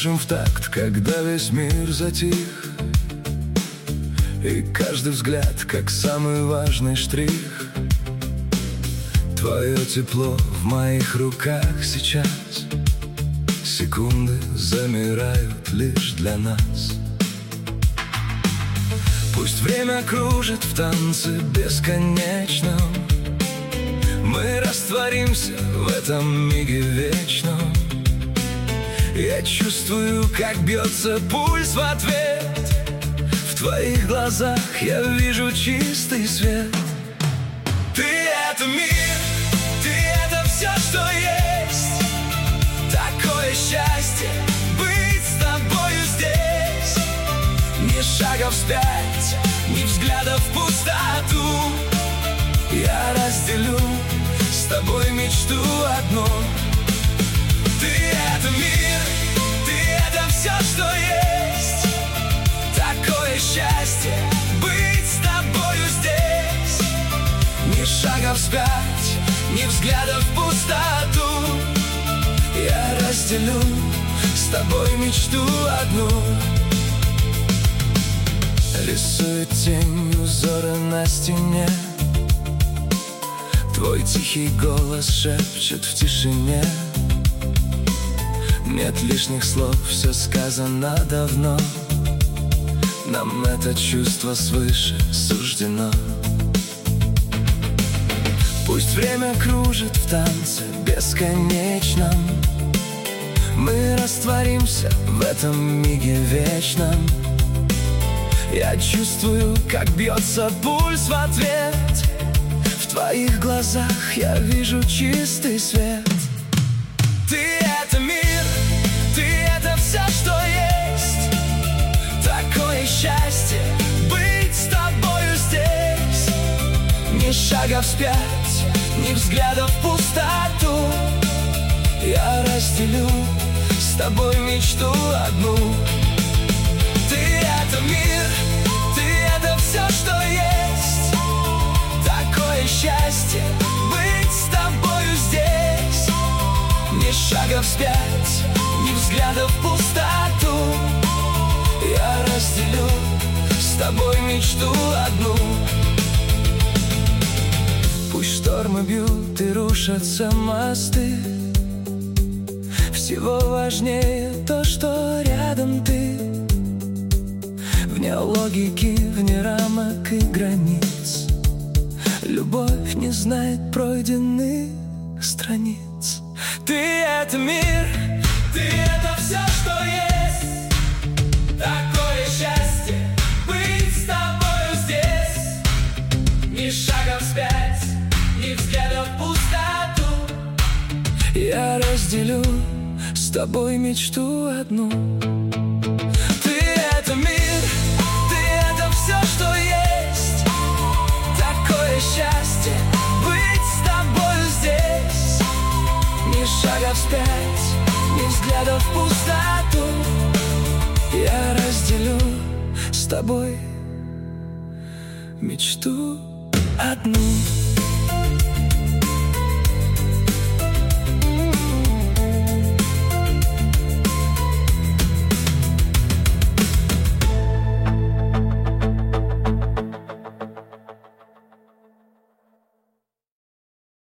дышим в такт, когда весь мир затих, и каждый взгляд, как самый важный штрих. Твое тепло в моих руках сейчас. Секунды замирают лишь для нас. Пусть время кружит в танце бесконечном, мы растворимся в этом миге вечном. Я чувствую, как бьется пульс в ответ. В твоих глазах я вижу чистый свет. Ты — это мир, ты — это все, что есть. Такое счастье быть с тобою здесь. Ни шага вспять, ни взгляда в пустоту. Я разделю с тобой мечту одну. Ты — это мир, ты — это все, что есть. Такое счастье быть с тобою здесь. Ни шага вспять, ни взгляда в пустоту. Я разделю с тобой мечту одну. Рисует тень узоры на стене. Твой тихий голос шепчет в тишине. Нет лишних слов, все сказано давно. Нам это чувство свыше суждено. Пусть время кружит в танце бесконечном, мы растворимся в этом миге вечном. Я чувствую, как бьется пульс в ответ. В твоих глазах я вижу чистый свет. Ты — это мир, ты — это все, что есть. Такое счастье быть с тобою здесь. Ни шага вспять, ни взгляда в пустоту. Я разделю с тобой мечту одну. Ты — это мир, ты — это все, что есть. Такое счастье быть с тобою здесь. Ни шага вспять, ни взгляда в пустоту. Я разделю с тобой мечту одну. Пусть штормы бьют и рушатся мосты, всего важнее то, что рядом ты. Вне логики, вне рамок и границ. Любовь не знает пройденных страниц. Ты — это мир, ты — это все, что есть. Такое счастье быть с тобою здесь. Ни шага вспять, ни взгляда в пустоту. Я разделю с тобой мечту одну. Ты — это мир, ты — это все, что есть. Такое счастье быть с тобою здесь. Ни шага вспять, ни взгляда в пустоту. Я разделю с тобой мечту одну.